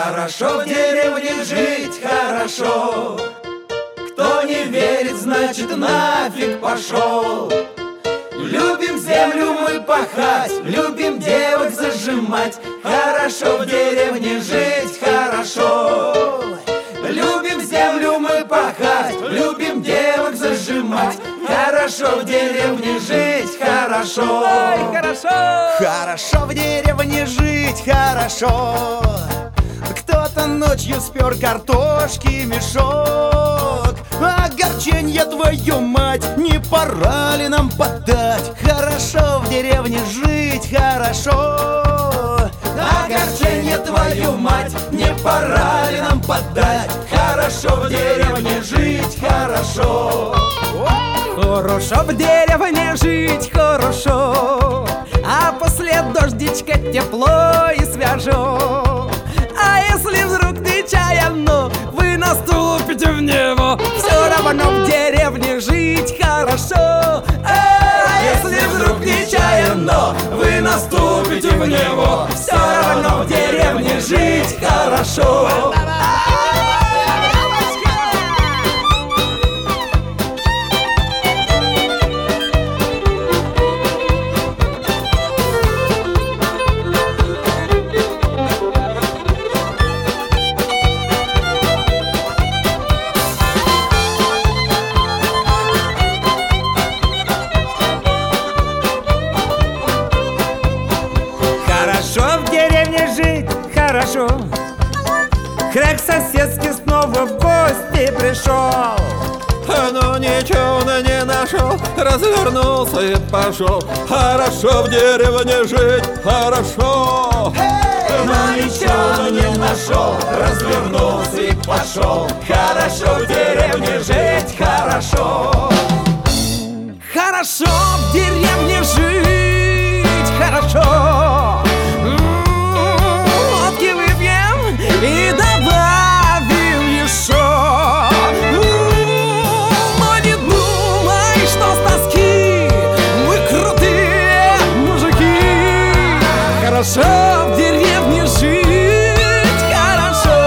Хорошо в деревне жить, хорошо. Кто не верит, значит нафиг пошел. Любим землю мы пахать, любим девок зажимать. Хорошо в деревне жить, хорошо. Любим землю мы пахать, любим девок зажимать. Хорошо в деревне жить, хорошо. Ой, хорошо! Хорошо в деревне жить, хорошо. Кто-то ночью спер картошки мешок. Огорченье, твою мать, не пора ли нам подать? Хорошо в деревне жить, хорошо. Огорченье, твою мать, не пора ли нам подать? Хорошо в деревне жить, хорошо. Хорошо в деревне жить, хорошо. А после дождичка тепло и свежо. А если вдруг нечаянно вы наступите в него, все равно в деревне жить хорошо. А если вдруг нечаянно вы наступите в него, все равно в деревне жить хорошо. Хорошо в деревне жить, хорошо. Хряк соседский снова в гости пришел. Но ничего он не нашел, развернулся и пошел. Хорошо в деревне жить, хорошо. Но ничего он не нашел, развернулся и пошел. Хорошо в деревне жить, хорошо. Хорошо в деревне жить, хорошо. Водки выпьем и добавим еще. Но не думай, что с тоски мы крутые мужики. Хорошо в деревне жить, хорошо.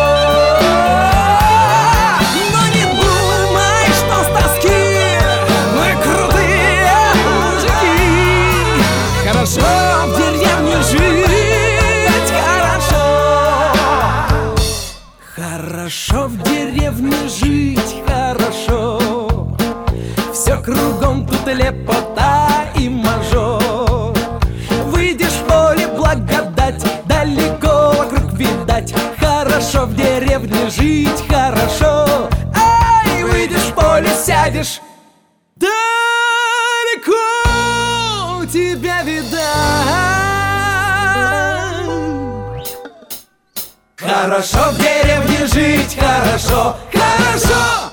Но не думай, что с тоски мы крутые мужики. Хорошо в деревне жить, хорошо. Хорошо в деревне жить, хорошо. Все кругом тут лепота и мажор. Выйдешь в поле, благодать, далеко вокруг видать. Хорошо в деревне жить, хорошо. Ай, выйдешь в поле, сядешь, далеко тебя видать. Хорошо в деревне жить, хорошо, хорошо.